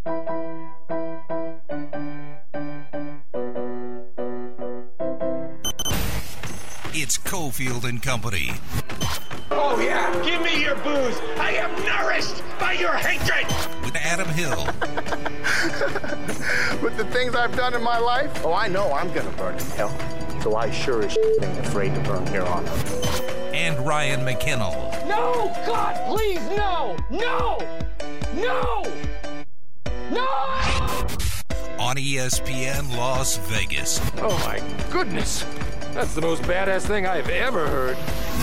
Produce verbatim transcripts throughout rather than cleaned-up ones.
It's Cofield and Company. Oh, yeah. Give me your booze. I am nourished by your hatred. With Adam Hill. With the things I've done in my life, oh, I know I'm going to burn in hell. So I sure as shit ain't afraid to burn here on earth. And Ryan McKinnell. No! God, please, no! No! No! No! On E S P N Las Vegas. Oh, my goodness. That's the most badass thing I've ever heard.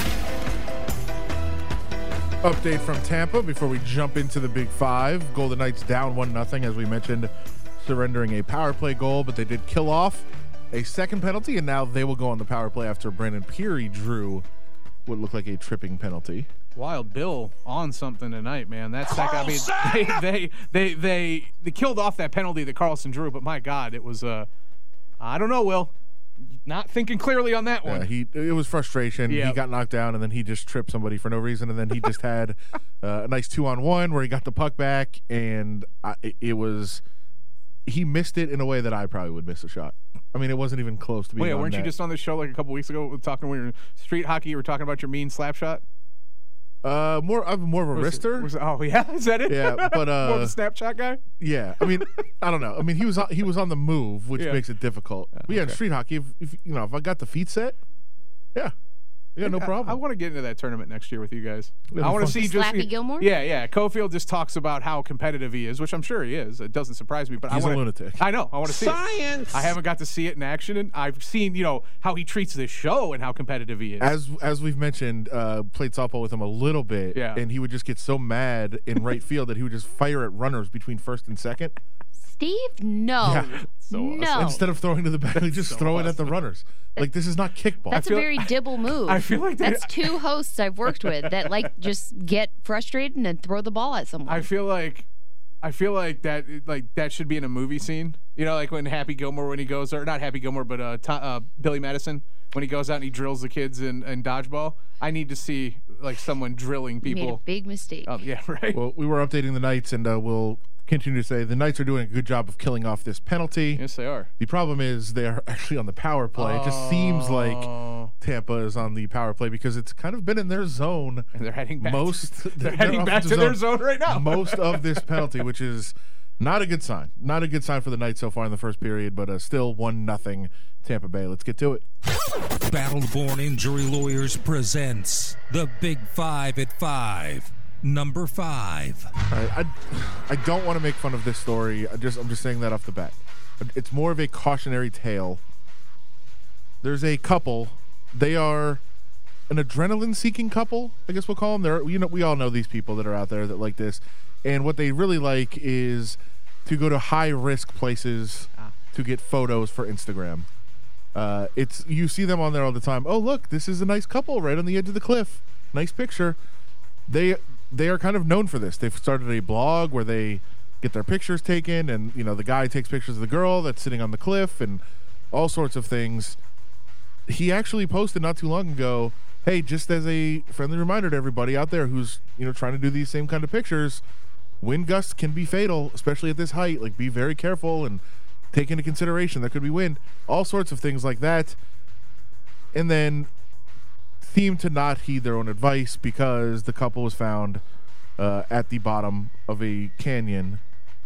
Update from Tampa before we jump into the Big Five. Golden Knights down one nothing, as we mentioned, surrendering a power play goal, but they did kill off a second penalty, and now they will go on the power play after Brandon Peary drew what looked like a tripping penalty. Wild Bill on something tonight, man. That second, I mean, they, they they they they killed off that penalty that Carlson drew, but my God, it was uh, I don't know, Will. Not thinking clearly on that one. Yeah, he it was frustration. Yep. He got knocked down, and then he just tripped somebody for no reason, and then he just had uh, a nice two-on-one where he got the puck back, and I, it, it was he missed it in a way that I probably would miss a shot. I mean, it wasn't even close to being Wait, on weren't net. you just on this show like a couple weeks ago talking when you were street hockey? You were talking about your mean slap shot. Uh, more I'm more of a Was it- wrister. was it- oh yeah, is that it? Yeah, but uh, more of a Snapchat guy. Yeah, I mean, I don't know. I mean, he was on, he was on the move, which Yeah. makes it difficult. But yeah, in okay. street hockey, if, if you know, if I got the feet set, yeah, yeah, no I- problem. I, want to get into that tournament next year with you guys. It'll I be want to fun. see just Slappy Gilmore? Yeah, yeah. Cofield just talks about how competitive he is, which I'm sure he is. It doesn't surprise me, but He's I a wanna, lunatic. I know. I want to see Science! it. I haven't got to see it in action, and I've seen, you know, how he treats this show and how competitive he is. As as we've mentioned, uh, played softball with him a little bit, Yeah. and he would just get so mad in right field that he would just fire at runners between first and second. Steve, no. Yeah. So no. awesome. Instead of throwing to the back, he just so throw it at the awesome. runners. Like, this is not kickball. That's I feel- a very Dibble move. I feel like they- that's two hosts I've worked with that like just get frustrated and then throw the ball at someone. I feel like, I feel like that, like that should be in a movie scene. You know, like when Happy Gilmore when he goes, or not Happy Gilmore, but uh, to, uh Billy Madison when he goes out and he drills the kids in, in dodgeball. I need to see like someone drilling You made a people. big mistake. Oh yeah, right. Well, we were updating the Knights, and uh, we'll continue to say the Knights are doing a good job of killing off this penalty. Yes, they are. The problem is they are actually on the power play. It just seems like Oh. Tampa is on the power play because it's kind of been in their zone. And they're heading back. Most to, they're their heading back to offensive their zone right now. Most of this penalty, which is not a good sign. Not a good sign for the Knights so far in the first period, but uh, still one nothing Tampa Bay. Let's get to it. Battle-Born Injury Lawyers presents the Big Five at Five. Number five. All right, I, I don't want to make fun of this story. I just I'm just saying that off the bat. It's more of a cautionary tale. There's a couple. They are an adrenaline-seeking couple, I guess we'll call them. They're you know we all know these people that are out there that like this, and what they really like is to go to high-risk places Ah. to get photos for Instagram. Uh, it's you see them on there all the time. Oh, look, this is a nice couple right on the edge of the cliff. Nice picture. They they are kind of known for this. They've started a blog where they get their pictures taken, and you know the guy takes pictures of the girl that's sitting on the cliff and all sorts of things. He actually posted not too long ago, hey, just as a friendly reminder to everybody out there who's you know trying to do these same kind of pictures, wind gusts can be fatal, especially at this height. Like, be very careful and take into consideration there could be wind, all sorts of things like that. And then seem to not heed their own advice because the couple was found uh, at the bottom of a canyon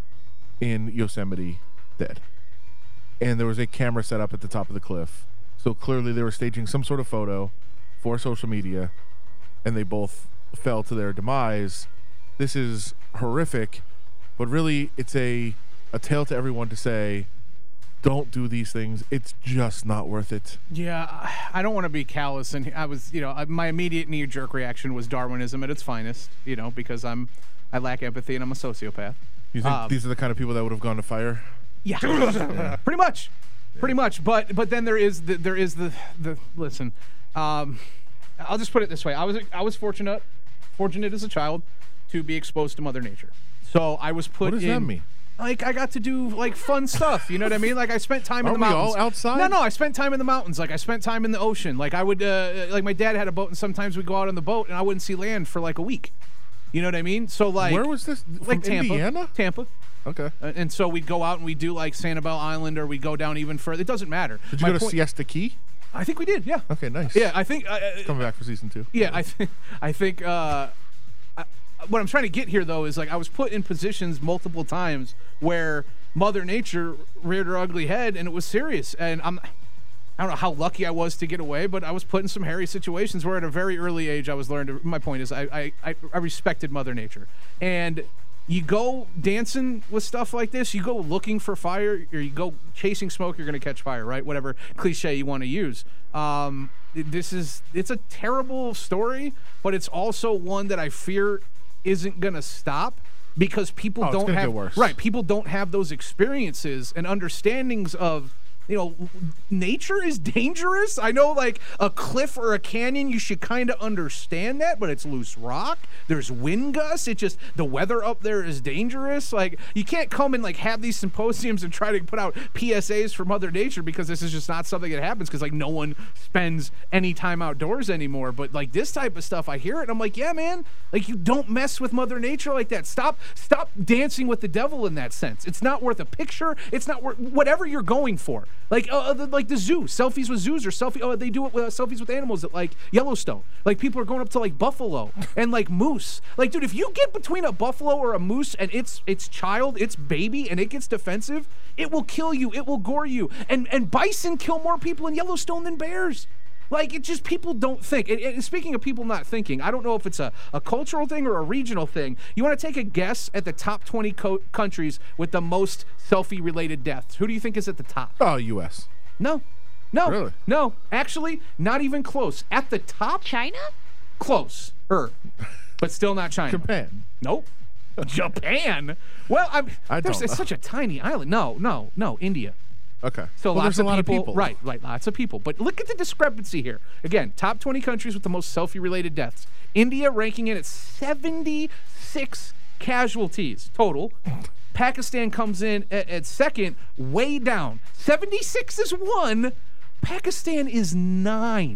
in Yosemite dead. And there was a camera set up at the top of the cliff. So clearly they were staging some sort of photo for social media, and they both fell to their demise. This is horrific, but really it's a, a tale to everyone to say, don't do these things. It's just not worth it. Yeah, I don't want to be callous, and I was, you know, my immediate knee-jerk reaction was Darwinism at its finest, you know, because I'm, I lack empathy and I'm a sociopath. You think Um, these are the kind of people that would have gone to fire? Yeah, pretty much, pretty much. But but then there is the, there is the the listen. Um, I'll just put it this way: I was I was fortunate, fortunate as a child, to be exposed to Mother Nature. So I was put. What does in, that mean? Like, I got to do, like, fun stuff. You know what I mean? Like, I spent time in Aren't the we mountains. all outside? No, no, I spent time in the mountains. Like, I spent time in the ocean. Like, I would, uh, like, my dad had a boat, and sometimes we'd go out on the boat, and I wouldn't see land for, like, a week. You know what I mean? So, like... Where was this? From Like, Tampa. Indiana? Tampa. Okay. And, and so we'd go out and we do like Sanibel Island, or we go down even further. It doesn't matter. Did you My go to point- Siesta Key? I think we did. Yeah. Okay, nice. Yeah, I think. Uh, Coming back for season two. Yeah, I think. I think. Uh, I, what I'm trying to get here, though, is like I was put in positions multiple times where Mother Nature reared her ugly head, and it was serious. And I'm. I don't know how lucky I was to get away, but I was put in some hairy situations where at a very early age I was learned to, my point is I, I, I respected Mother Nature. And you go dancing with stuff like this, you go looking for fire, or you go chasing smoke, you're going to catch fire, right? Whatever cliche you want to use. Um, this is, it's a terrible story, but it's also one that I fear isn't going to stop because people Oh, it's don't gonna have, get worse. right, people don't have those experiences and understandings of, you know, nature is dangerous. I know, like, a cliff or a canyon, you should kind of understand that, but it's loose rock. There's wind gusts. It just, the weather up there is dangerous. Like, you can't come and, like, have these symposiums and try to put out P S As for Mother Nature because this is just not something that happens because, like, no one spends any time outdoors anymore. But, like, this type of stuff, I hear it, and I'm like, yeah, man, like, you don't mess with Mother Nature like that. Stop, stop dancing with the devil in that sense. It's not worth a picture. It's not worth whatever you're going for. Like, uh, the, like the zoo, selfies with zoos, or selfie. Oh, they do it with uh, selfies with animals at like Yellowstone. Like, people are going up to like buffalo and like moose. Like, dude, if you get between a buffalo or a moose and its its child, its baby, and it gets defensive, it will kill you. It will gore you. And and bison kill more people in Yellowstone than bears. Like, it just, people don't think. And, and speaking of people not thinking, I don't know if it's a, a cultural thing or a regional thing. You want to take a guess at the top twenty co- countries with the most selfie-related deaths? Who do you think is at the top? Oh, U S No. No. Really? No. Actually, not even close. At the top, China? close. Er. But still not China. Japan. Nope. Japan? Well, I'm, I there's, don't it's know. such a tiny island. No, no, no. India. Okay. So well, lots there's a of lot people, of people. right, right, lots of people. But look at the discrepancy here. Again, top twenty countries with the most selfie-related deaths. India ranking in at seventy-six casualties total. Pakistan comes in at, at second, way down. seventy-six is one. Pakistan is nine.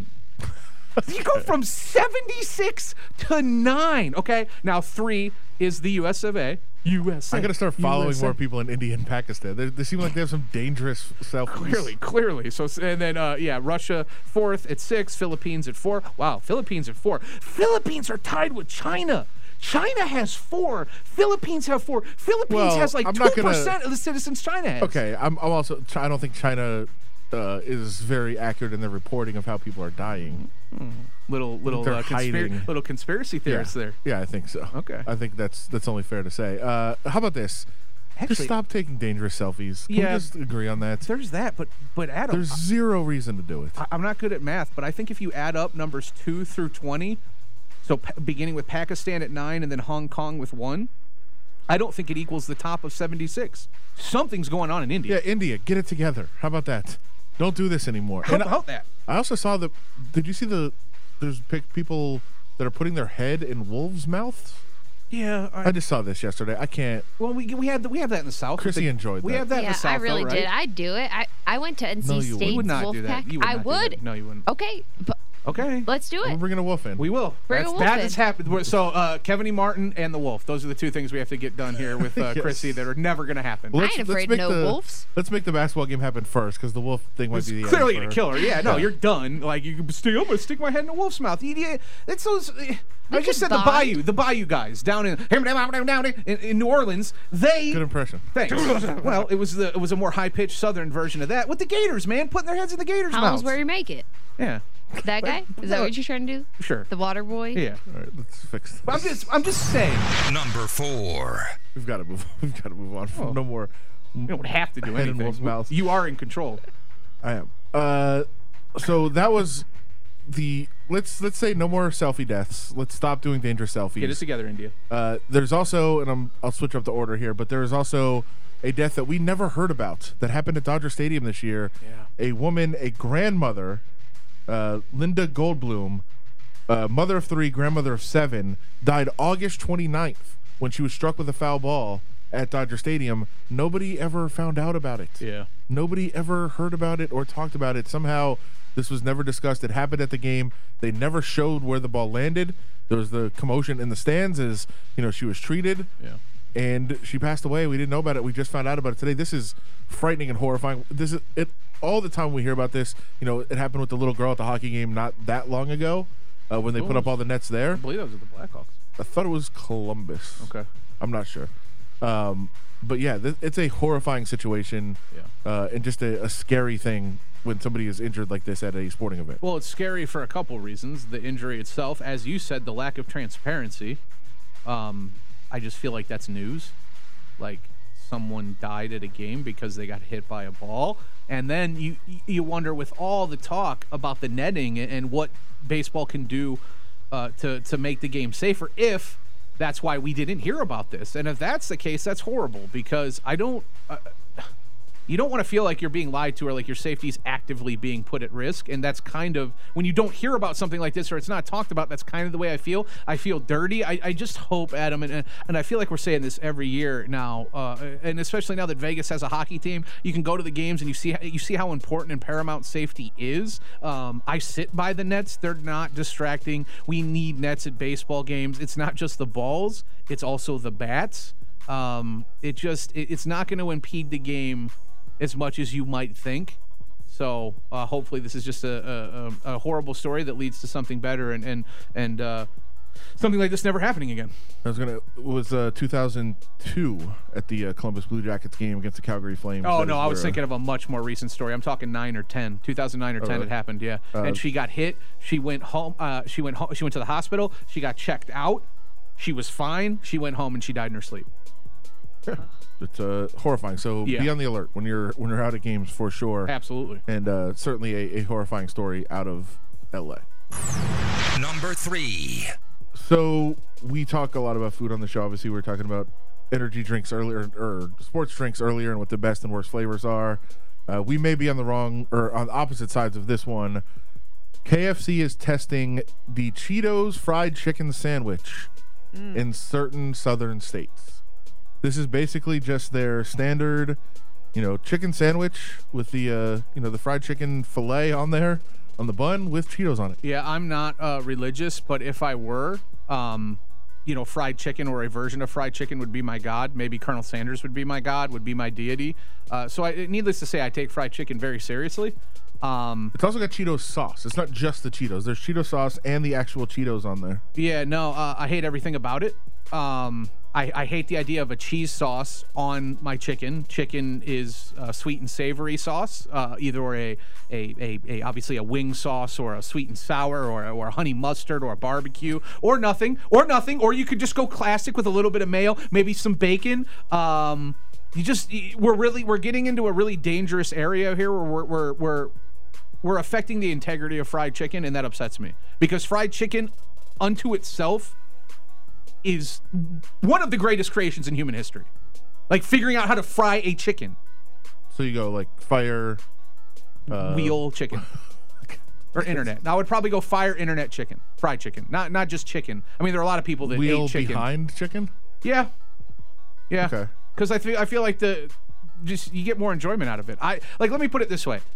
You go from seventy-six to nine. Okay, now three is the U S of A. U S A. I got to start following U S A. more people in India and Pakistan. They, they seem like they have some dangerous selfies. Clearly, clearly. So, and then, uh, yeah, Russia fourth at six, Philippines at four. Wow, Philippines at four. Philippines are tied with China. China has four. Philippines have four. Philippines Well, has like I'm two not gonna- percent of the citizens China has. Okay, I'm, I'm also. I don't think China uh, is very accurate in their reporting of how people are dying. Little, little, They're uh, conspir- hiding. little conspiracy theorists yeah. there. Yeah, I think so. Okay. I think that's that's only fair to say. Uh, how about this? Actually- just stop taking dangerous selfies. Can Yeah. we just agree on that? There's that, but but Adam, There's zero reason to do it. I, I'm not good at math, but I think if you add up numbers two through twenty, so pa- beginning with Pakistan at nine and then Hong Kong with one, I don't think it equals the top of seventy-six. Something's going on in India. Yeah, India, get it together. How about that? Don't do this anymore. How And I- about that? I also saw the. Did you see the? There's pic- people that are putting their head in wolves' mouths. Yeah. I just saw this yesterday. I can't. Well, we we had the, we have that in the South. Chrissy The- enjoyed We that. have that in Yeah, the South. I really though, did. right? I'd do it. I, I went to N C No, you State's wouldn't. You would not do Wolfpack. that. You would I not do would. that. No, you wouldn't. Okay, but Okay. let's do We're it. bringing a wolf in. We will. Bring a That's, wolf that in. has happened. So uh, Kevin E. Martin and the wolf. Those are the two things we have to get done here with uh, Yes. Chrissy that are never going to happen. Well, I ain't afraid make no the, wolves. Let's make the basketball game happen first, because the wolf thing might It's be the clearly end gonna for- kill her. Yeah, no, Yeah. you're done. Like, you can stick, I'm gonna stick my head in a wolf's mouth. Yeah, that's those. uh, I could just said the bond. Bayou, the Bayou guys down in in, in New Orleans. They Good impression. Thanks. Well, it was the it was a more high pitched Southern version of that with the Gators, man, putting their heads in the Gators' How mouths. where you make it? Yeah, That guy? Is that what you're trying to do? sure. The water boy? Yeah, All right, let's fix this. but I'm just I'm just saying. Number four. We've got to move. We've got to move on. Oh. No more. You don't have to do Head in anything. wolf's mouth. You are in control. I am. Uh, so that was the. Let's let's say no more selfie deaths. Let's stop doing dangerous selfies. Get it together, India. Uh, there's also, and I'm, I'll switch up the order here, but there is also a death that we never heard about that happened at Dodger Stadium this year. Yeah. A woman, a grandmother, uh, Linda Goldblum, uh, mother of three, grandmother of seven, died August twenty-ninth when she was struck with a foul ball at Dodger Stadium. Nobody ever found out about it. Yeah. Nobody ever heard about it or talked about it. Somehow this was never discussed. It happened at the game. They never showed where the ball landed. There was the commotion in the stands as, you know, she was treated. Yeah. and she passed away. We didn't know about it. We just found out about it today. This is frightening and horrifying. This is it. All the time we hear about this, you know, it happened with the little girl at the hockey game not that long ago uh, when they put up all the nets there. I believe that was with the Blackhawks. I thought it was Columbus. Okay. I'm not sure. Um, but yeah, th- it's a horrifying situation Yeah. uh, and just a, a scary thing when somebody is injured like this at a sporting event. Well, it's scary for a couple reasons. The injury itself, as you said, the lack of transparency. Um, I just feel like that's news. Like someone died at a game because they got hit by a ball. And then you you wonder, with all the talk about the netting and what baseball can do uh, to, to make the game safer, if that's why we didn't hear about this. And if that's the case, that's horrible, because I don't uh, – you don't want to feel like you're being lied to or like your safety is actively being put at risk. And that's kind of, when you don't hear about something like this or it's not talked about, that's kind of the way I feel. I feel dirty. I, I just hope, Adam, and and I feel like we're saying this every year now, uh, and especially now that Vegas has a hockey team, you can go to the games and you see you see how important and paramount safety is. Um, I sit by the nets. They're not distracting. We need nets at baseball games. It's not just the balls. It's also the bats. Um, it just, it, it's not going to impede the game as much as you might think. So uh, hopefully this is just a, a, a horrible story that leads to something better and and and uh, something like this never happening again. I was gonna. It was uh, two thousand two at the uh, Columbus Blue Jackets game against the Calgary Flames. Oh That no, is I was where, thinking of a much more recent story. I'm talking nine or ten, two thousand nine or ten. really? It happened, yeah. Uh, and she got hit. She went home. Uh, she went home. She went to the hospital. She got checked out. She was fine. She went home and she died in her sleep. Yeah. It's uh, horrifying. So Yeah. be on the alert when you're when you're out at games for sure. Absolutely. And uh, certainly a, a horrifying story out of L A. Number three. So we talk a lot about food on the show. Obviously, we were talking about energy drinks earlier, or sports drinks earlier, and what the best and worst flavors are. Uh, we may be on the wrong or on opposite sides of this one. K F C is testing the Cheetos fried chicken sandwich mm. in certain southern states. This is basically just their standard, you know, chicken sandwich with the, uh, you know, the fried chicken fillet on there, on the bun with Cheetos on it. Yeah, I'm not uh, religious, but if I were, um, you know, fried chicken or a version of fried chicken would be my god. Maybe Colonel Sanders would be my god, would be my deity. Uh, so I, needless to say, I take fried chicken very seriously. Um, it's also got Cheetos sauce. It's not just the Cheetos. There's Cheeto sauce and the actual Cheetos on there. Yeah, no, uh, I hate everything about it. Um, I, I hate the idea of a cheese sauce on my chicken. Chicken is uh, sweet and savory sauce, uh, either a, a, a, a obviously a wing sauce or a sweet and sour or, or a honey mustard or a barbecue or nothing or nothing. Or you could just go classic with a little bit of mayo, maybe some bacon. Um, you just we're really we're getting into a really dangerous area here where we're we're we're we're affecting the integrity of fried chicken, and that upsets me because fried chicken unto itself is one of the greatest creations in human history. Like figuring out how to fry a chicken. So you go like fire, uh, wheel chicken, or internet. Now I would probably go fire internet chicken, fried chicken, not not just chicken. I mean, there are a lot of people that wheel ate chicken. behind chicken. Yeah, yeah. Okay. Because I feel I feel like the just you get more enjoyment out of it. I like. Let me put it this way.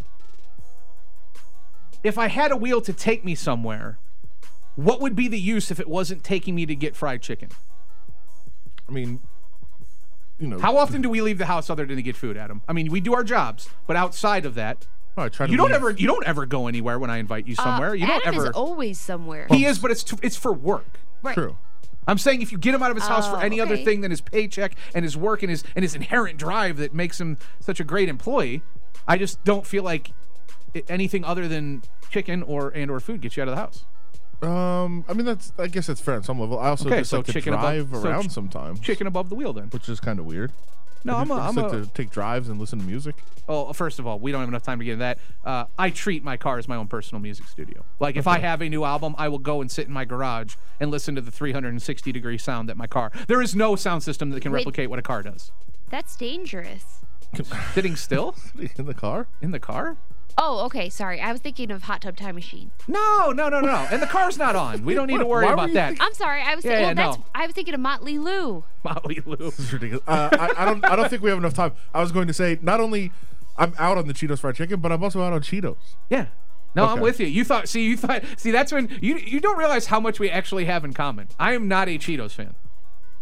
If I had a wheel to take me somewhere, what would be the use if it wasn't taking me to get fried chicken? I mean, you know. How often do we leave the house other than to get food, Adam? I mean, we do our jobs, but outside of that, oh, I try to you don't leave. ever you don't ever go anywhere when I invite you somewhere. Uh, you don't Adam ever. is always somewhere. He is, but it's to, it's for work. Right. True. I'm saying if you get him out of his house Oh, for any other okay. thing than his paycheck and his work and his and his inherent drive that makes him such a great employee, I just don't feel like it, anything other than chicken or and or food gets you out of the house. Um, I mean that's I guess that's fair on some level. I also Okay, just so like to chicken drive above- so around ch- sometimes, Chicken above the wheel, then. which is kind of weird. No, I I'm a, just I'm like a to take drives and listen to music. Oh, first of all, we don't have enough time to get into that. Uh, I treat my car as my own personal music studio. Like, if I have a new album, I will go and sit in my garage and listen to the three hundred sixty degree sound that my car. There is no sound system that can Wait. replicate what a car does. That's dangerous. Sitting still In the car? in the car? Oh, okay. Sorry. I was thinking of Hot Tub Time Machine. No, no, no, no. And the car's not on. We don't need to worry Why were about you that. thinking- I'm sorry. I was Yeah, thinking, yeah, well, that's no. I was thinking of Motley Lue. Motley Lue. This is ridiculous. Uh, I, I don't. I don't think we have enough time. I was going to say not only I'm out on the Cheetos fried chicken, but I'm also out on Cheetos. Yeah. No, I'm Okay. with you. You thought, see, you thought, see, that's when you you don't realize how much we actually have in common. I am not a Cheetos fan.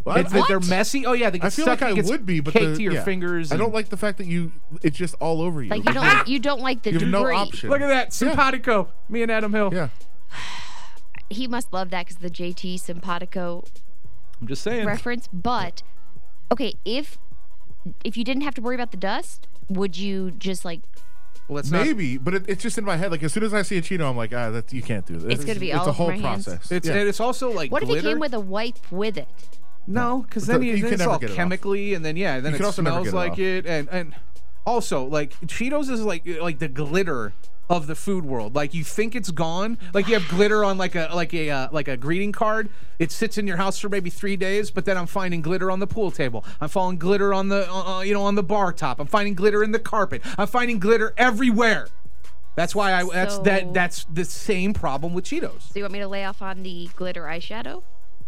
Well, I- It's that they're What? messy. Oh yeah, they get I feel stuck. like I it gets would be, but caked the, to your yeah. fingers. I don't and- like the fact that you it's just all over you. Like you don't like you don't like the You have no debris. option. Look at that, simpatico. Me and Adam Hill. Yeah. He must love that because the J T simpatico I'm just saying. reference. But okay, if if you didn't have to worry about the dust, would you just like? Well, let's not. Maybe, but it, it's just in my head. Like as soon as I see a Cheeto, I'm like, ah, that you can't do this. It's gonna be It's all a over whole my hands. process. It's Yeah. and it's also like What glitter. if it came with a wipe with it? No, because So then, you, you then can it's never all get it off. chemically, and then yeah, then You it can also never smells get it like off. it, and and also like Cheetos is like like the glitter of the food world. Like you think it's gone, like you have glitter on like a like a uh, like a greeting card. It sits in your house for maybe three days, but then I'm finding glitter on the pool table. I'm finding glitter on the uh, you know on the bar top. I'm finding glitter in the carpet. I'm finding glitter everywhere. That's why I that's So- that that's the same problem with Cheetos. So you want me to lay off on the glitter eyeshadow?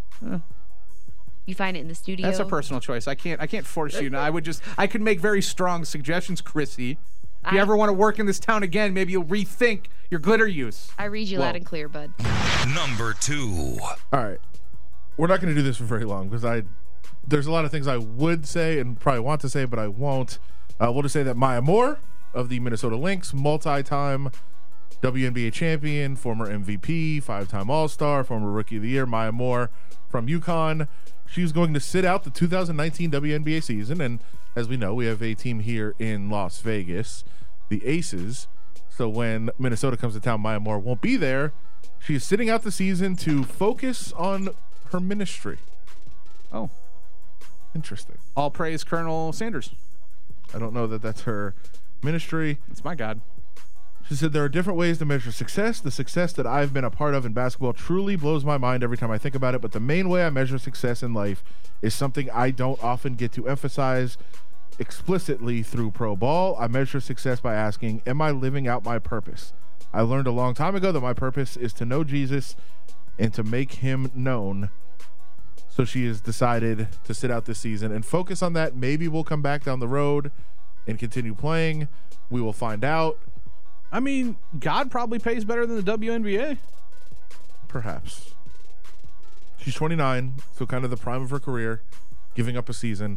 You find it in the studio. That's a personal choice. I can't I can't force you. I would just I could make very strong suggestions, Chrissy. If you I- ever want to work in this town again, maybe you'll rethink your glitter use. I read you Whoa. loud and clear, bud. Number two. All right. We're not going to do this for very long because I there's a lot of things I would say and probably want to say, but I won't. Uh, we'll just say that Maya Moore of the Minnesota Lynx, multi-time W N B A champion, former M V P, five-time All-Star, former Rookie of the Year, Maya Moore from UConn. She's going to sit out the two thousand nineteen W N B A season, and as we know, we have a team here in Las Vegas, the Aces. So when Minnesota comes to town, Maya Moore won't be there. She is sitting out the season to focus on her ministry. Oh, Interesting. all praise Colonel Sanders. I don't know that that's her ministry. That's my God. She said, there are different ways to measure success. The success that I've been a part of in basketball truly blows my mind every time I think about it. But the main way I measure success in life is something I don't often get to emphasize explicitly through pro ball. I measure success by asking, am I living out my purpose? I learned a long time ago that my purpose is to know Jesus and to make him known. So she has decided to sit out this season and focus on that. Maybe we'll come back down the road and continue playing. We will find out. I mean, God probably pays better than the W N B A. Perhaps. She's twenty-nine, so kind of the prime of her career, giving up a season.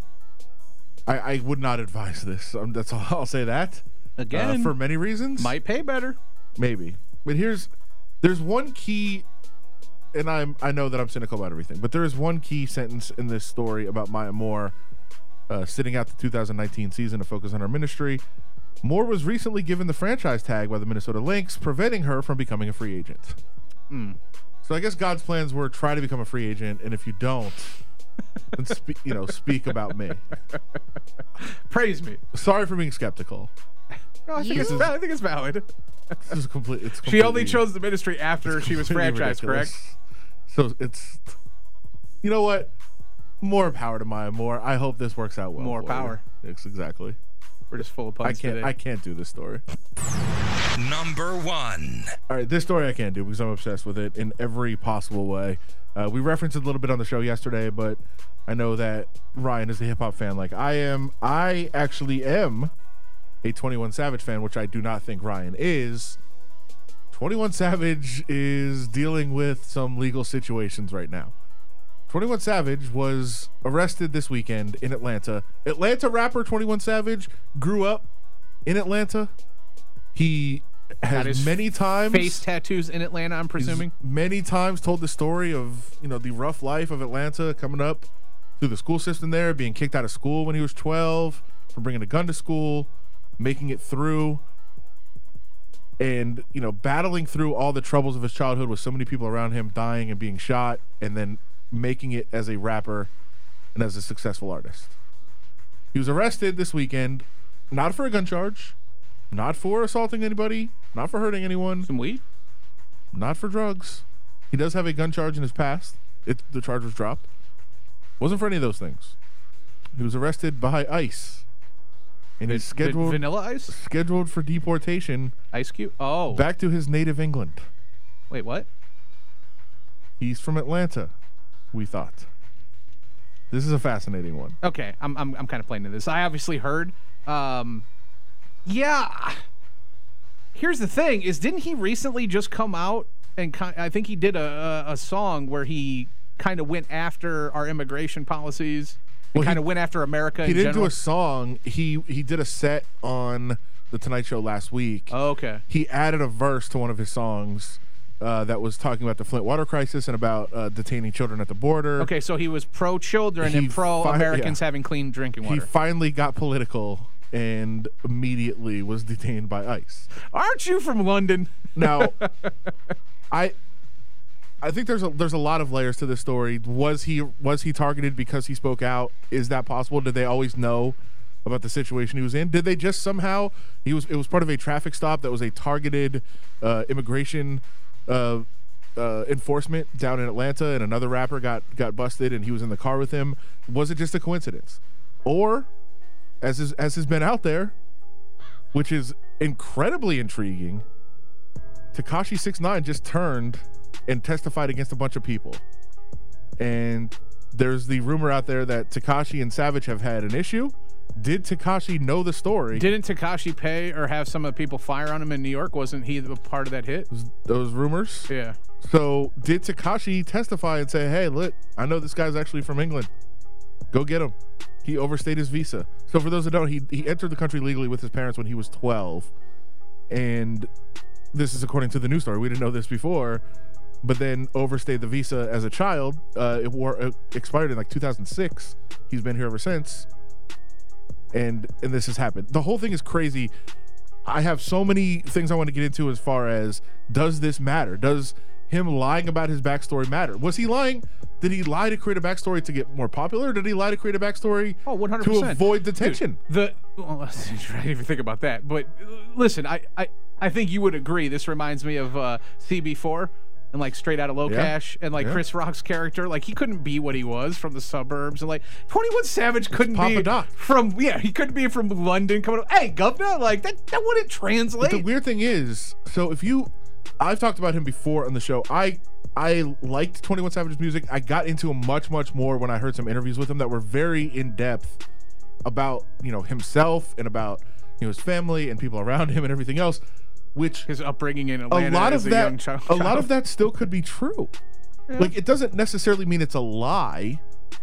I, I would not advise this. Um, that's all I'll say that. Again, Uh, for many reasons. might pay better. Maybe. But here's there's one key, and I'm I know that I'm cynical about everything, but there is one key sentence in this story about Maya Moore uh, sitting out the two thousand nineteen season to focus on her ministry. Moore was recently given the franchise tag by the Minnesota Lynx, preventing her from becoming a free agent. Hmm. So I guess God's plans were try to become a free agent, and if you don't, then spe- you know, speak about me. Praise me. Sorry for being skeptical. No, I think You- it's valid. I think it's valid. This is complete. It's She only completely- chose the ministry after she was completely franchised, ridiculous. correct? So it's, you know what? More power to Maya Moore. I hope this works out well. More for power. her. Yes, exactly. We're just full of I puns can't. today. I can't do this story. Number one. All right, this story I can't do because I'm obsessed with it in every possible way. Uh, we referenced it a little bit on the show yesterday, but I know that Ryan is a hip hop fan like I am. I actually am a twenty-one Savage fan, which I do not think Ryan is. twenty-one Savage is dealing with some legal situations right now. twenty-one Savage was arrested this weekend in Atlanta. Atlanta rapper twenty-one Savage grew up in Atlanta. He Got has his many times Face tattoos in Atlanta, I'm he's presuming. many times told the story of, you know, the rough life of Atlanta coming up through the school system there, being kicked out of school when he was twelve, for bringing a gun to school, making it through, and, you know, battling through all the troubles of his childhood with so many people around him dying and being shot, and then making it as a rapper and as a successful artist. He was arrested this weekend, not for a gun charge, not for assaulting anybody, not for hurting anyone, Some weed? not for drugs. He does have a gun charge in his past. It, the charge was dropped. Wasn't for any of those things. He was arrested by ICE. And he's Va- scheduled Vanilla Ice? scheduled for deportation Ice Cube? Oh. back to his native England. Wait, what? He's from Atlanta, we thought. This is a fascinating one. Okay, I'm I'm I'm kind of playing into this. I obviously heard. Um, yeah. Here's the thing: is didn't he recently just come out and ki- I think he did a, a a song where he kind of went after our immigration policies. Well, kind he- of went after America He in didn't general. do a song. He he did a set on the Tonight Show last week. Oh, okay. He added a verse to one of his songs uh, that was talking about the Flint water crisis and about uh, detaining children at the border. Okay, so he was pro-children He and pro-Americans fi- yeah. having clean drinking He water. finally got political and immediately was detained by ICE. Aren't you from London? Now, I I think there's a there's a lot of layers to this story. Was he was he targeted because he spoke out? Is that possible? Did they always know about the situation he was in? Did they just somehow he was it was part of a traffic stop that was a targeted uh, immigration uh, uh, enforcement down in Atlanta, and another rapper got got busted and he was in the car with him? Was it just a coincidence, or as is, as has been out there, which is incredibly intriguing, Tekashi six nine just turned and testified against a bunch of people. And there's the rumor out there that Tekashi and Savage have had an issue. Did Tekashi know the story? Didn't Tekashi pay or have some of the people fire on him in New York? Wasn't he the part of that hit? Those rumors? Yeah. So did Tekashi testify and say, hey, look, I know this guy's actually from England. Go get him. He overstayed his visa. So for those that don't, he, he entered the country legally with his parents when he was twelve. And this is according to the news story. We didn't know this before. But then overstayed the visa as a child. Uh, it, wore, it expired in like two thousand six. He's been here ever since. And and this has happened. The whole thing is crazy. I have so many things I want to get into as far as, does this matter? Does him lying about his backstory matter? Was he lying? Did he lie to create a backstory to get more popular? Or did he lie to create a backstory Oh, one hundred percent. to avoid detention? Dude, the well, I didn't even think about that. But uh, listen, I, I, I think you would agree. This reminds me of uh, C B four and like Straight Outta Low Yeah. Cash and like Yeah. Chris Rock's character. Like he couldn't be what he was from the suburbs, and like twenty-one Savage couldn't Papa be Doc. from yeah he couldn't be from London coming up. Hey, governor, like that that wouldn't translate. But the weird thing is, so if you, I've talked about him before on the show. I I liked twenty-one Savage's music. I got into him much, much more when I heard some interviews with him that were very in depth about, you know, himself and about, you know, his family and people around him and everything else, which His upbringing in a Atlanta lot as of a young that child. a lot of that still could be true. Like, it doesn't necessarily mean it's a lie.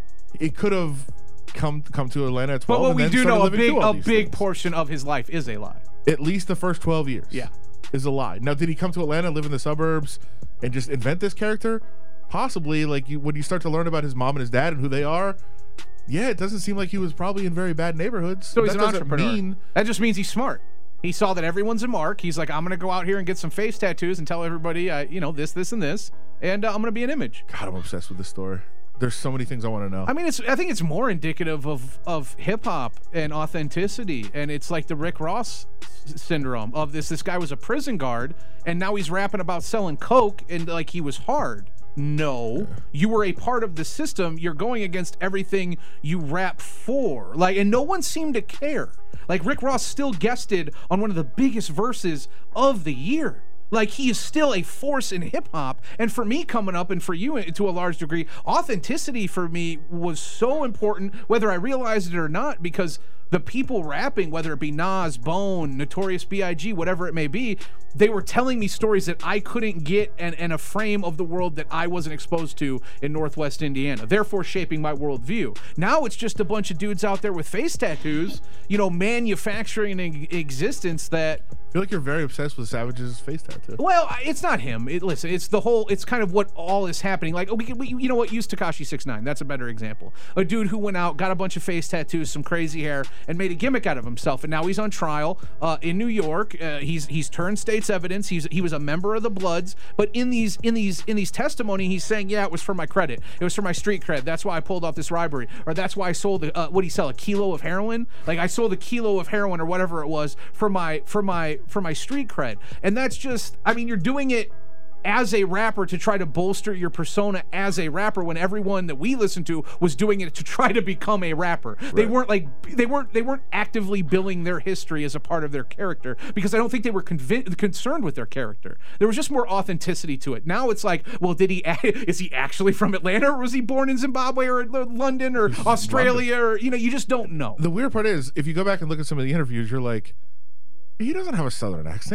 It could have come come to Atlanta at twelve. But what and we then do started know, a living big through all a these big things. portion of his life is a lie. At least the first twelve years. Yeah. Is a lie. Now, did he come to Atlanta, live in the suburbs, and just invent this character? Possibly. Like, you, when you start to learn about his mom and his dad and who they are, yeah, it doesn't seem like he was probably in very bad neighborhoods. So he's that an doesn't entrepreneur. mean That just means he's smart. He saw that everyone's a mark. He's like, I'm going to go out here and get some face tattoos and tell everybody, uh, you know, this, this, and this, and uh, I'm going to be an image. God, I'm obsessed with this story. There's so many things I want to know. I mean, it's. I think it's more indicative of of hip hop and authenticity, and it's like the Rick Ross s- syndrome of this. This guy was a prison guard, and now he's rapping about selling coke, and like he was hard. No, you were a part of the system. You're going against everything you rap for. Like, and no one seemed to care. Like Rick Ross still guested on one of the biggest verses of the year. Like, he is still a force in hip hop. And for me coming up, and for you to a large degree, authenticity for me was so important, whether I realized it or not, because the people rapping, whether it be Nas, Bone, Notorious B I G, whatever it may be, they were telling me stories that I couldn't get and, and a frame of the world that I wasn't exposed to in Northwest Indiana, therefore shaping my worldview. Now it's just a bunch of dudes out there with face tattoos, you know, manufacturing an existence that I feel like you're very obsessed with Savage's face tattoo. well, I- it's not him. It, listen, it's the whole. It's kind of what all is happening. Like, oh, we, can, we you know what? Use Tekashi six nine. That's a better example. A dude who went out, got a bunch of face tattoos, some crazy hair, and made a gimmick out of himself. And now he's on trial uh, in New York. Uh, he's he's turned state's evidence. He's he was a member of the Bloods. But in these in these in these testimony, he's saying, yeah, it was for my credit. It was for my street cred. That's why I pulled off this robbery, or that's why I sold the uh, what did he sell? A kilo of heroin? Like I sold a kilo of heroin or whatever it was for my for my for my street cred. And that's just, I mean, you're doing it as a rapper to try to bolster your persona as a rapper when everyone that we listened to was doing it to try to become a rapper. They Right. weren't like they weren't they weren't actively billing their history as a part of their character, because I don't think they were convi- concerned with their character. There was just more authenticity to it. Now it's like, well, did he is he actually from Atlanta, or was he born in Zimbabwe or London or Australia, or you know, you just don't know. The weird part is, if you go back and look at some of the interviews, you're like, he doesn't have a Southern accent.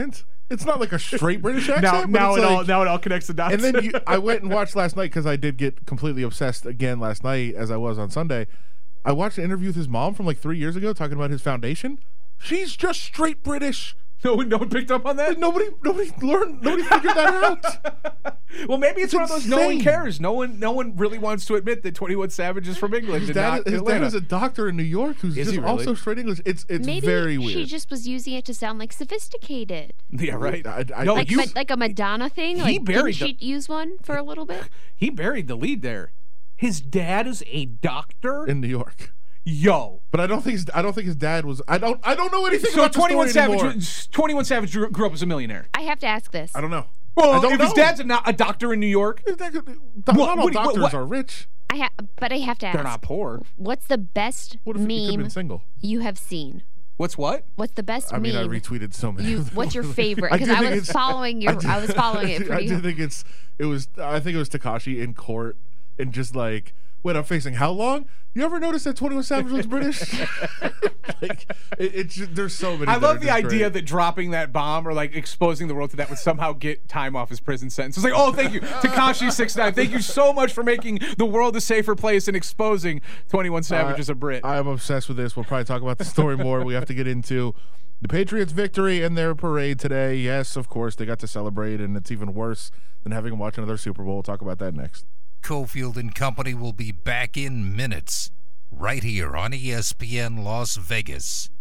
It's not like a straight British accent. now, but now it's it like, all now it all connects the dots. And then you, I went and watched last night because I did get completely obsessed again last night, as I was on Sunday. I watched an interview with his mom from like three years ago talking about his foundation. She's just straight British. no one, no one picked up on that. Nobody, nobody learned. Nobody figured that out. Well, maybe it's, It's one of those. No one insane. cares. No one, no one really wants to admit that twenty-one Savage is from England. His and dad, not his dad Atlanta. is a doctor in New York who's Is just he really? also straight English. It's it's Maybe very weird. she just was using it to sound like sophisticated. Yeah, right. I- I- no, Like, you, ma- like a Madonna thing? he Like, buried didn't she use one for a little bit? he buried the lead there. His dad is a doctor. in New York. Yo. But I don't think his, I don't think his dad was. I don't I don't know anything So about the twenty-one story anymore. Savage, twenty-one Savage grew, grew up as a millionaire. I have to ask this. I don't know. Well, I don't if know. his dad's a, not a doctor in New York, His dad could- What- not all what- what- doctors what- are rich. I ha- but I have to ask. they're not poor. What's the best What if he could have meme been single? you have seen? What's what? What's the best I mean, I meme? retweeted so many. You, of them. what's your favorite? I Because do I, think was it's- following your. do- I, was following it I do- pretty. I do think it's. It was. I think it was Tekashi in court and just like, wait, I'm facing how long? You ever notice that twenty-one Savage was British? like, it, it's just, there's so many. I that are love the just idea great. that dropping that bomb or like exposing the world to that would somehow get time off his prison sentence. It's like, oh, thank you, Tekashi six nine. Thank you so much for making the world a safer place and exposing twenty-one Savage Uh, as a Brit. I am obsessed with this. We'll probably talk about the story more. We have to get into the Patriots' victory and their parade today. Yes, of course, they got to celebrate, and it's even worse than having to watch another Super Bowl. We'll talk about that next. Cofield and Company will be back in minutes, right here on E S P N Las Vegas.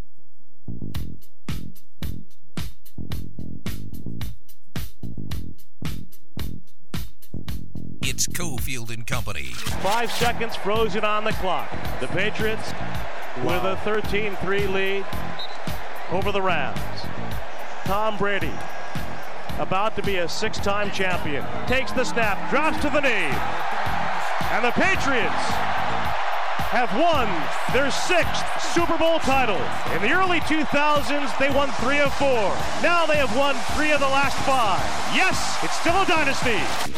It's Cofield and Company. Five seconds frozen on the clock. The Patriots with a thirteen three lead over the Rams. Tom Brady, about to be a six-time champion, takes the snap, drops to the knee. And the Patriots have won their sixth Super Bowl title. In the early two thousands, they won three of four. Now they have won three of the last five. Yes, it's still a dynasty.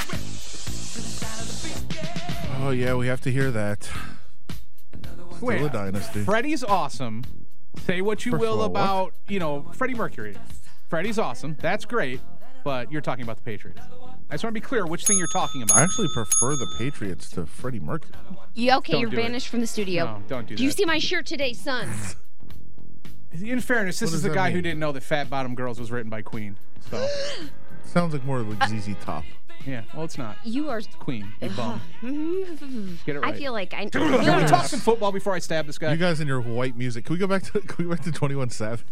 Oh, yeah, we have to hear that. Wait, Still a dynasty. Freddie's awesome. Say what you First will of all, what? about, you know, Freddie Mercury. Freddie's awesome. That's great. But you're talking about the Patriots. I just want to be clear which thing you're talking about. I actually prefer the Patriots to Freddie Mercury. Yeah, okay, Don't you're do it. banished from the studio. No, don't do Do you that. see my shirt today, son? In fairness, this What is does the that guy who mean? didn't know that Fat Bottom Girls was written by Queen. So, Sounds like more like Z Z Top. yeah, well, it's not. You are. Queen, you bum. Get it right. I feel like I. Can we talk some football before I stab this guy? You guys and your white music. Can we go back to can we go back to twenty-one Savage?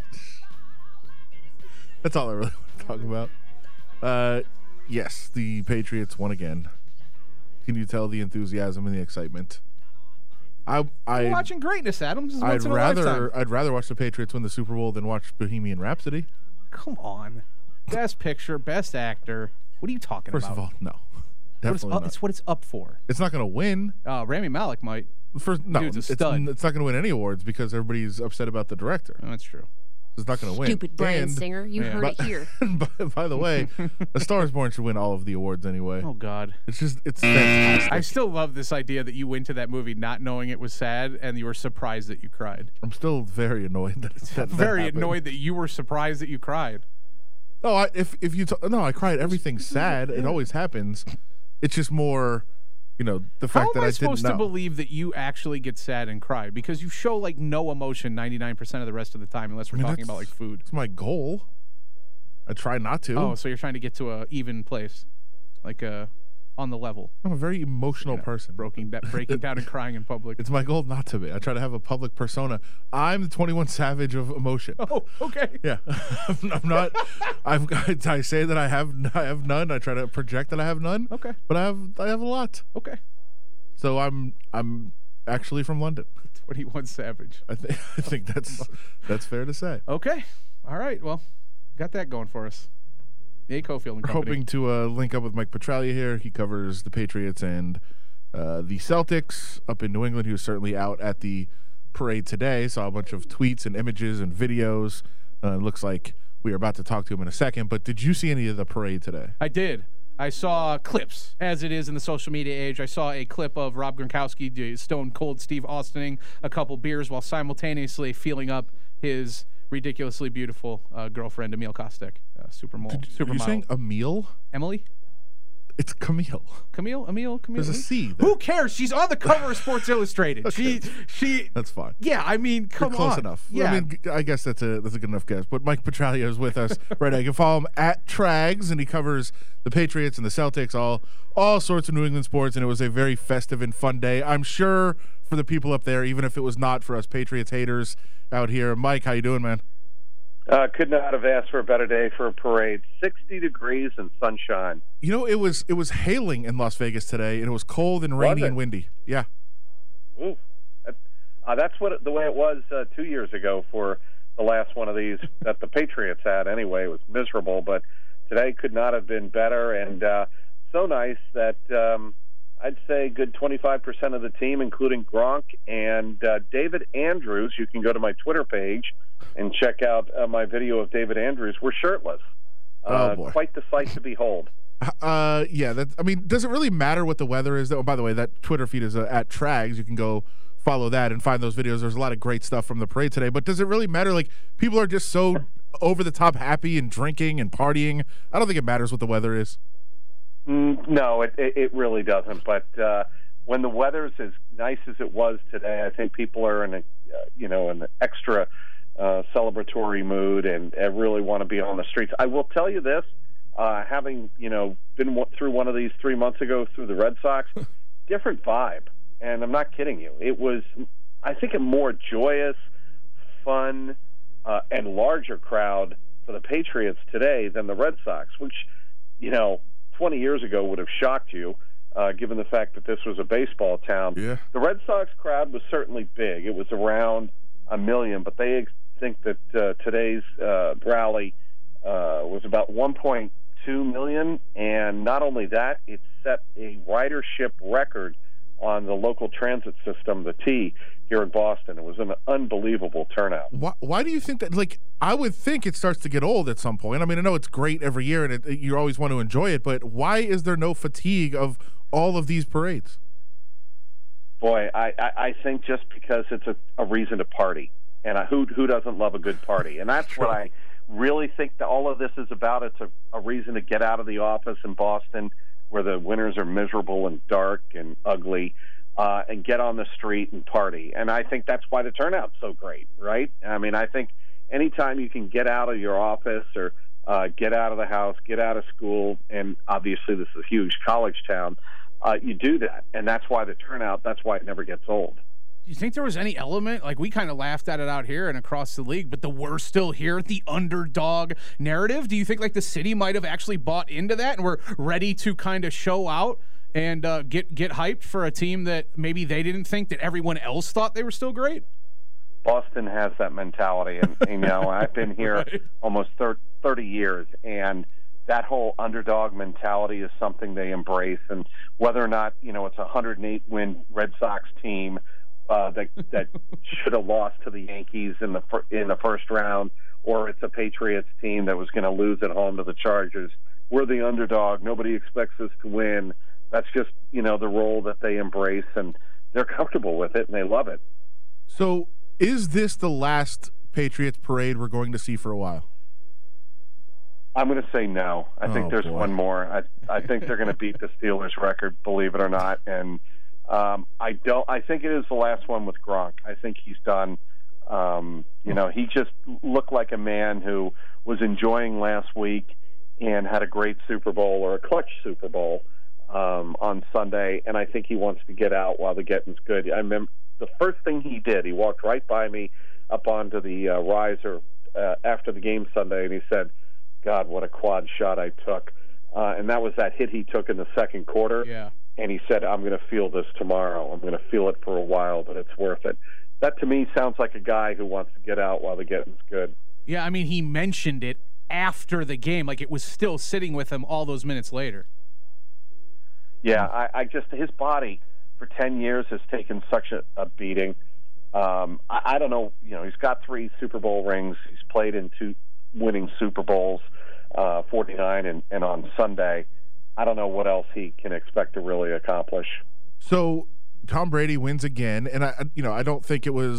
That's all I really want to talk about. Uh, yes, the Patriots won again. Can you tell the enthusiasm and the excitement? I I We're watching greatness, Adam. This is I'd once in a rather lifetime. I'd rather watch the Patriots win the Super Bowl than watch Bohemian Rhapsody. Come on. Best picture, best actor. What are you talking First about? of all, no, What it's, definitely up, not. it's what it's up for. It's not going to win. Uh, Rami Malek might. First, no, Dude's a it's, stud. it's not going to win any awards because everybody's upset about the director. Oh, that's true. It's not going to win. Stupid Brian And- Singer. You Yeah. heard it here. by, by the way, A Star Is Born should win all of the awards anyway. Oh, God. It's just, it's fantastic. I still love this idea that you went to that movie not knowing it was sad and you were surprised that you cried. I'm still very annoyed that it's that, that Very happened. annoyed that you were surprised that you cried. No, I, if if you t- no, I cried. Everything's sad. It always happens. It's just more, you know, the How fact am that I I, supposed didn't to know. believe that you actually get sad and cry? Because you show like no emotion ninety-nine percent of the rest of the time, unless we're I mean, talking that's- about like food. It's my goal. I try not to. Oh, so you're trying to get to a even place, like uh, on the level. I'm a very emotional You know, person. breaking, that, breaking down and crying in public. It's my goal not to be. I try to have a public persona. I'm the twenty-one Savage of emotion. Oh, okay. Yeah, I'm not. I've got. I say that I have. I have none. I try to project that I have none. Okay. But I have. I have a lot. Okay. So I'm. I'm actually from London. twenty-one Savage. I think. I think that's. That's fair to say. Okay. All right. Well, got that going for us. Yay, Cofield and We're Company. hoping to uh, link up with Mike Petralia here. He covers the Patriots and uh, the Celtics up in New England. He was certainly out at the parade today. Saw a bunch of tweets and images and videos. Uh, it looks like we are about to talk to him in a second. But did you see any of the parade today? I did. I saw clips, as it is in the social media age. I saw a clip of Rob Gronkowski do Stone Cold Steve Austining a couple beers while simultaneously feeling up his ridiculously beautiful uh, girlfriend, Emil Kostek, uh, supermodel. Did, supermodel. Are you saying Emil? Emily? It's Camille. Camille? Emil? Camille? There's a C there. Who cares? She's on the cover of Sports Illustrated. Okay. She, she. That's fine. Yeah, I mean, come You're close on. enough. Yeah. I mean, I guess that's a that's a good enough guess. But Mike Petraglia is with us right now. You can follow him at Trags, and he covers the Patriots and the Celtics, all all sorts of New England sports. And it was a very festive and fun day, I'm sure, for the people up there, even if it was not for us Patriots haters out here. Mike, how you doing, man? Uh, could not have asked for a better day for a parade. sixty degrees and sunshine. You know, it was it was hailing in Las Vegas today, and it was cold and rainy and windy. Yeah. Ooh. That, uh, that's what it, the way it was uh, two years ago for the last one of these that the Patriots had. Anyway, it was miserable, but today could not have been better, and uh, so nice that um, I'd say good twenty-five percent of the team, including Gronk and uh, David Andrews. You can go to my Twitter page and check out uh, my video of David Andrews. We're shirtless. Uh, oh, boy. Quite the sight to behold. Uh, yeah. That I mean, does it really matter what the weather is? Though. Oh, by the way, that Twitter feed is uh, at Trags. You can go follow that and find those videos. There's a lot of great stuff from the parade today. But does it really matter? Like, people are just so over the top happy and drinking and partying. I don't think it matters what the weather is. Mm, no, it, it it really doesn't. But uh, when the weather's as nice as it was today, I think people are in a uh, you know an extra uh, celebratory mood and uh, really want to be on the streets. I will tell you this: uh, having you know been w- through one of these three months ago through the Red Sox, different vibe. And I'm not kidding you. It was, I think, a more joyous, fun, uh, and larger crowd for the Patriots today than the Red Sox, which, you know, twenty years ago would have shocked you, uh, given the fact that this was a baseball town. Yeah. The Red Sox crowd was certainly big. It was around a million, but they think that uh, today's uh, rally uh, was about one point two million, and not only that, it set a ridership record on the local transit system, the T, here in Boston. It was an unbelievable turnout. Why, why do you think that? Like, I would think it starts to get old at some point. I mean, I know it's great every year, and it, you always want to enjoy it, but why is there no fatigue of all of these parades? Boy, I, I, I think just because it's a, a reason to party. And I, who who doesn't love a good party? And that's what I really think that all of this is about. It's a, a reason to get out of the office in Boston, where the winters are miserable and dark and ugly, uh, and get on the street and party. And I think that's why the turnout's so great, right? I mean, I think anytime you can get out of your office or uh, get out of the house, get out of school, and obviously this is a huge college town, uh, you do that. And that's why the turnout, that's why it never gets old. Do you think there was any element, like we kind of laughed at it out here and across the league, but the we're still here, the underdog narrative? Do you think like the city might have actually bought into that and were ready to kind of show out and uh, get get hyped for a team that maybe they didn't think that everyone else thought they were still great? Boston has that mentality, and you know I've been here right. almost thirty years, and that whole underdog mentality is something they embrace. And whether or not you know it's a one hundred eight win Red Sox team Uh, that that should have lost to the Yankees in the fir- in the first round, or it's a Patriots team that was going to lose at home to the Chargers. We're the underdog. Nobody expects us to win. That's just you know the role that they embrace, and they're comfortable with it, and they love it. So, is this the last Patriots parade we're going to see for a while? I'm going to say no. I oh, think there's boy. one more. I I think they're going to beat the Steelers record, believe it or not, and. Um, I don't. I think it is the last one with Gronk. I think he's done. Um, you know, he just looked like a man who was enjoying last week and had a great Super Bowl or a clutch Super Bowl um, on Sunday. And I think he wants to get out while the getting's good. I remember the first thing he did. He walked right by me up onto the uh, riser uh, after the game Sunday, and he said, "God, what a quad shot I took!" Uh, and that was that hit he took in the second quarter. Yeah. And he said, I'm going to feel this tomorrow. I'm going to feel it for a while, but it's worth it. That, to me, sounds like a guy who wants to get out while the getting's good. Yeah, I mean, he mentioned it after the game. Like, it was still sitting with him all those minutes later. Yeah, I, I just, his body for ten years has taken such a, a beating. Um, I, I don't know, you know, he's got three Super Bowl rings. He's played in two winning Super Bowls, uh, forty-nine and, and on Sunday. I don't know what else he can expect to really accomplish. So Tom Brady wins again, and I, you know, I don't think it was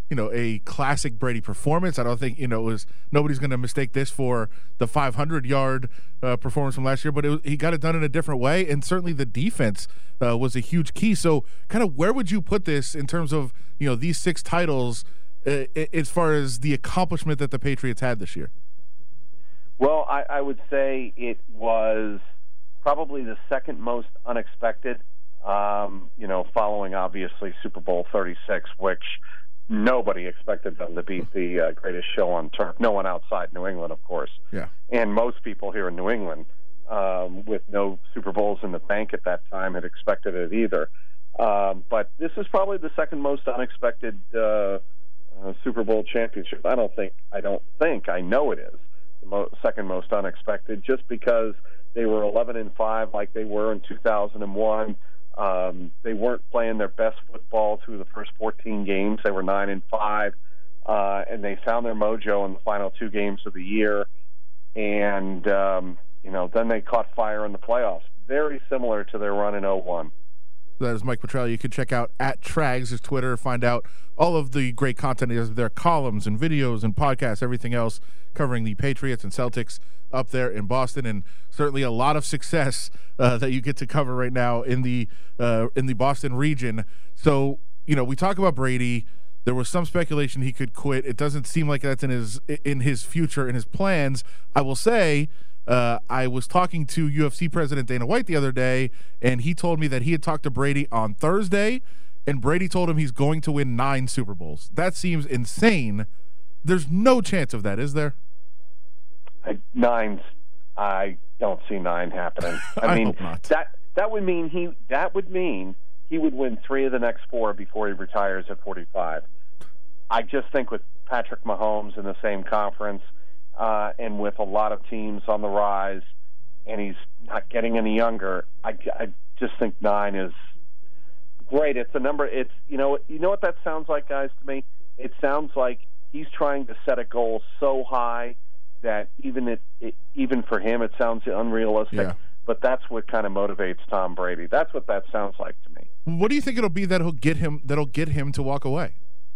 you know, a classic Brady performance. I don't think, you know, it was nobody's going to mistake this for the five hundred yard uh, performance from last year, but it was, he got it done in a different way, and certainly the defense uh, was a huge key. So kind of where would you put this in terms of, you know, these six titles uh, as far as the accomplishment that the Patriots had this year? Well, I, I would say it was probably the second most unexpected, um, you know, following obviously Super Bowl thirty-six, which nobody expected them to beat the uh, greatest show on turf. No one outside New England, of course. Yeah. And most people here in New England, um, with no Super Bowls in the bank at that time, had expected it either. Um, but this is probably the second most unexpected uh, uh, Super Bowl championship. I don't think, I don't think, I know it is the mo- second most unexpected, just because they were eleven and five like they were in two thousand one. Um, they weren't playing their best football through the first fourteen games. They were nine and five, uh, and they found their mojo in the final two games of the year. And um, you know, then they caught fire in the playoffs, very similar to their run in oh one. That is Mike Petrella. You can check out at Trags, his Twitter, find out all of the great content. There's their columns and videos and podcasts, everything else covering the Patriots and Celtics up there in Boston, and certainly a lot of success uh, that you get to cover right now in the uh, in the Boston region. So, you know, we talk about Brady. There was some speculation he could quit. It doesn't seem like that's in his in his future, in his plans. I will say, uh, I was talking to U F C President Dana White the other day, and he told me that he had talked to Brady on Thursday, and Brady told him he's going to win nine Super Bowls. That seems insane. There's no chance of that, is there? I, nine's, I don't see nine happening. I, I mean, hope not. that that would mean he that would mean he would win three of the next four before he retires at forty-five. I just think with Patrick Mahomes in the same conference, uh, and with a lot of teams on the rise, and he's not getting any younger, I, I just think nine is great. It's a number. It's you know you know what that sounds like, guys. To me, it sounds like he's trying to set a goal so high that even it, it even for him it sounds unrealistic. Yeah. But that's what kind of motivates Tom Brady. That's what that sounds like to me. What do you think it'll be that'll get him that'll get him to walk away?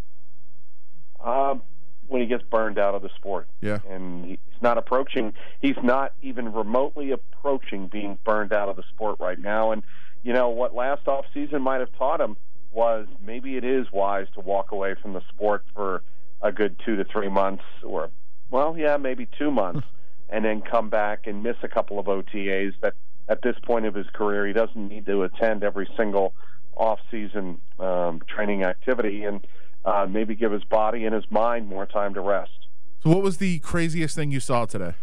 Um, when he gets burned out of the sport. Yeah. And he's not approaching, he's not even remotely approaching being burned out of the sport right now. And, you know, what last offseason might have taught him was maybe it is wise to walk away from the sport for a good two to three months or, well, yeah, maybe two months, and then come back and miss a couple of O T As that at this point of his career he doesn't need to attend every single off-season um, training activity, and uh, maybe give his body and his mind more time to rest. So what was the craziest thing you saw today?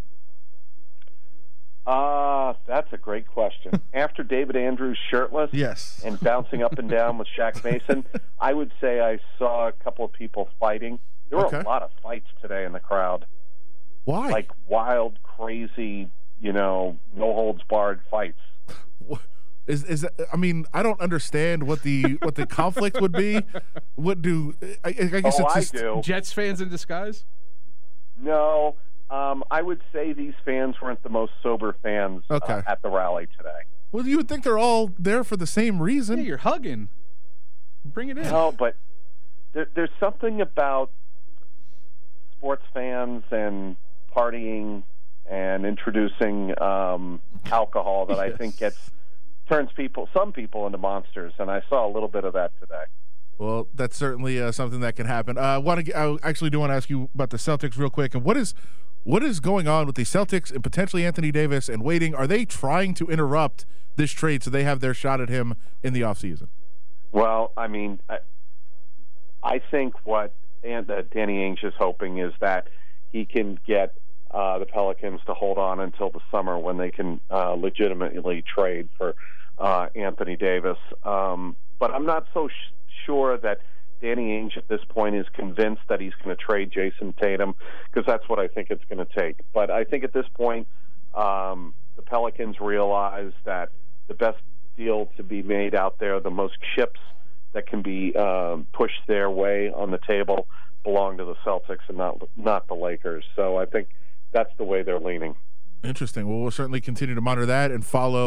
Uh, that's a great question. After David Andrews shirtless yes. and bouncing up and down with Shaq Mason, I would say I saw a couple of people fighting. There were Okay. a lot of fights today in the crowd. Why? Like wild, crazy, you know, no-holds-barred fights. Is is I mean, I don't understand what the what the conflict would be. What do I, I guess Oh, it's I just do. Jets fans in disguise? No, um, I would say these fans weren't the most sober fans Okay. uh, at the rally today. Well, you would think they're all there for the same reason. Yeah, you're hugging. Bring it in. No, but there, there's something about sports fans and partying and introducing um, alcohol that I think gets turns people, some people, into monsters, and I saw a little bit of that today. Well, that's certainly uh, something that can happen. Uh, I want to. I actually do want to ask you about the Celtics real quick. And what is what is going on with the Celtics and potentially Anthony Davis and waiting? Are they trying to interrupt this trade so they have their shot at him in the offseason? Well, I mean, I, I think what and, uh, Danny Ainge is hoping is that he can get uh, the Pelicans to hold on until the summer when they can uh, legitimately trade for uh, Anthony Davis. Um, but I'm not so sh- sure that Danny Ainge at this point is convinced that he's going to trade Jason Tatum, because that's what I think it's going to take. But I think at this point, um, the Pelicans realize that the best deal to be made out there, the most chips that can be um, pushed their way on the table, belong to the Celtics and not not the Lakers. So I think that's the way they're leaning. Interesting. Well, we'll certainly continue to monitor that and follow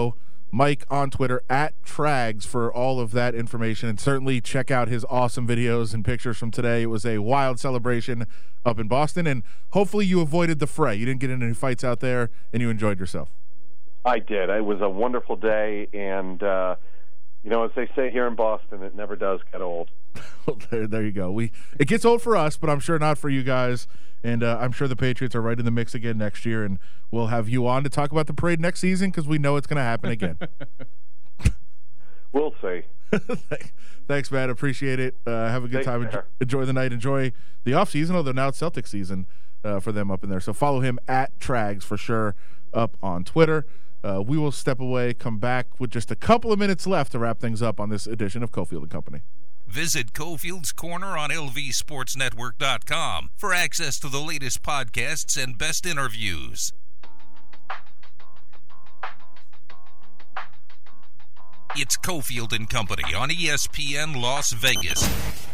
Mike on Twitter at Trags for all of that information, and certainly check out his awesome videos and pictures from today. It was a wild celebration up in Boston, and hopefully you avoided the fray. You didn't get into any fights out there, and you enjoyed yourself. I did. It was a wonderful day, and uh, you know, as they say here in Boston, it never does get old. Well, there, there you go. We it gets old for us, but I'm sure not for you guys. And uh, I'm sure the Patriots are right in the mix again next year, and we'll have you on to talk about the parade next season because we know it's going to happen again. We'll see. Thanks, man. Appreciate it. Uh, have a good Take time. Enjoy, care. enjoy the night. Enjoy the off season, although now it's Celtics season uh, for them up in there. So follow him at Trags for sure up on Twitter. Uh, we will step away, come back with just a couple of minutes left to wrap things up on this edition of Cofield and Company. Visit Cofield's Corner on L V Sports Network dot com for access to the latest podcasts and best interviews. It's Cofield and Company on E S P N Las Vegas.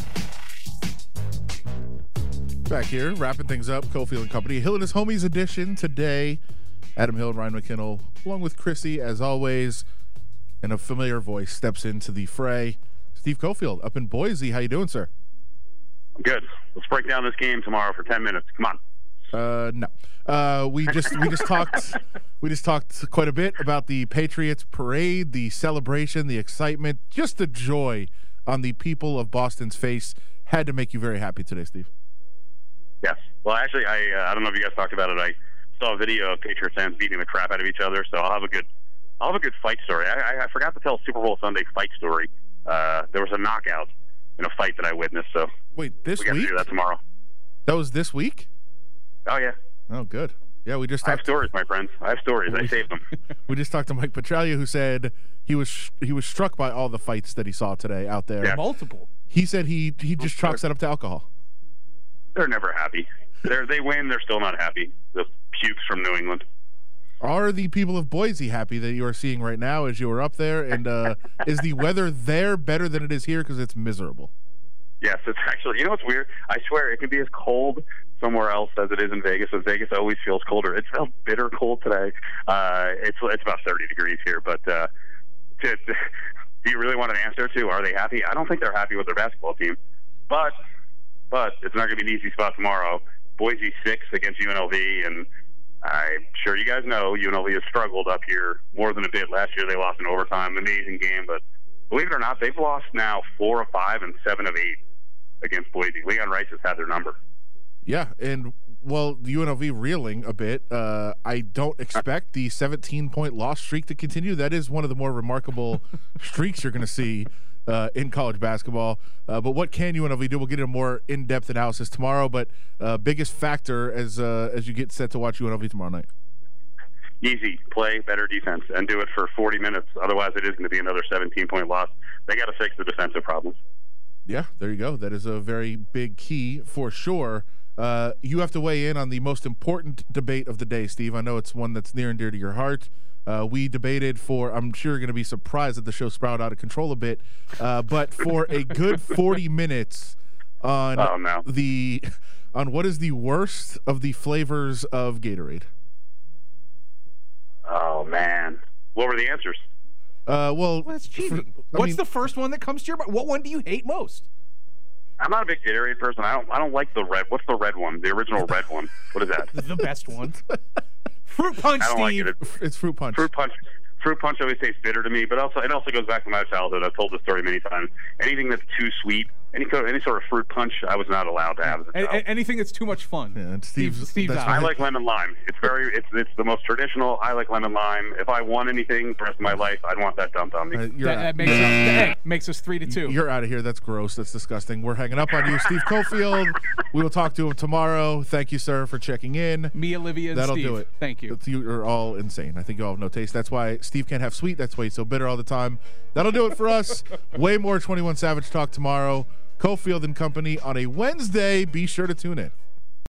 Back here, wrapping things up, Cofield and Company. Hill and his homies edition today. Adam Hill and Ryan McKinnell, along with Chrissy, as always, and a familiar voice steps into the fray. Steve Cofield up in Boise. How you doing, sir? I'm good. Let's break down this game tomorrow for ten minutes. Come on. Uh, no. Uh, we just we just talked we just talked quite a bit about the Patriots parade, the celebration, the excitement, just the joy on the people of Boston's face had to make you very happy today, Steve. Yes. Well, actually, I uh, I don't know if you guys talked about it. I saw a video of Patriots fans beating the crap out of each other, so I'll have a good I'll have a good fight story. I, I forgot to tell a Super Bowl Sunday fight story. Uh, there was a knockout in a fight that I witnessed. So wait, this we got week? to do that tomorrow. That was this week? Oh yeah. Oh, good. Yeah, we just I talked have stories, my friends. I have stories. I saved them. We just talked to Mike Petraglia, who said he was he was struck by all the fights that he saw today out there. Yeah. Multiple. He said he he just chalks that up to alcohol. They're never happy. They're they win. They're still not happy. The pukes from New England. Are the people of Boise happy that you are seeing right now as you are up there? And uh, is the weather there better than it is here because it's miserable? Yes, it's actually, you know what's weird? I swear it can be as cold somewhere else as it is in Vegas. As Vegas always feels colder. It felt bitter cold today. Uh, it's it's about thirty degrees here. But uh, to, to, do you really want an answer to are they happy? I don't think they're happy with their basketball team. But but it's not going to be an easy spot tomorrow. Boise six against U N L V, and I'm sure you guys know U N L V has struggled up here more than a bit. Last year they lost in overtime, amazing game, but believe it or not, they've lost now four of five and seven of eight against Boise. Leon Rice has had their number. Yeah, and well, the U N L V reeling a bit. Uh, I don't expect the seventeen-point loss streak to continue. That is one of the more remarkable streaks you're going to see uh, in college basketball. Uh, but what can U N L V do? We'll get a more in-depth analysis tomorrow. But uh, biggest factor as uh, as you get set to watch U N L V tomorrow night? Easy. Play better defense and do it for forty minutes. Otherwise, it is going to be another seventeen-point loss. They got to fix the defensive problems. Yeah, there you go. That is a very big key for sure. Uh, you have to weigh in on the most important debate of the day, Steve. I know it's one that's near and dear to your heart. Uh, we debated for, I'm sure you're going to be surprised that the show sprouted out of control a bit, uh, but for a good forty minutes on oh, no. the on what is the worst of the flavors of Gatorade. Oh, man. What were the answers? Uh, well, well, that's cheating. For, What's mean, the first one that comes to your mind? What one do you hate most? I'm not a big Gatorade person. I don't. I don't like the red. What's the red one? The original red one. What is that? The best one. Fruit punch, I don't Steve. like it. It's fruit punch. Fruit punch. Fruit punch always tastes bitter to me, but also it also goes back to my childhood. I've told this story many times. Anything that's too sweet, any any sort of fruit punch, I was not allowed to have as a A- child. anything that's too much fun. Yeah, and Steve's, Steve, Steve's that's out. I like lemon lime. It's very. It's it's the most traditional. I like lemon lime. If I want anything the rest of my life, I'd want that dumped on me. Uh, you're That, out. that makes, us, hey, makes us three to two. You're out of here. That's gross. That's disgusting. We're hanging up on you, Steve Cofield. We will talk to him tomorrow. Thank you, sir, for checking in. Me, Olivia, and That'll Steve. do it. Thank you. It's, you are all insane. I think you all have no taste. That's why Steve can't have sweet. That's why he's so bitter all the time. That'll do it for us. Way more twenty-one Savage talk tomorrow. Cofield and Company on a Wednesday. Be sure to tune in.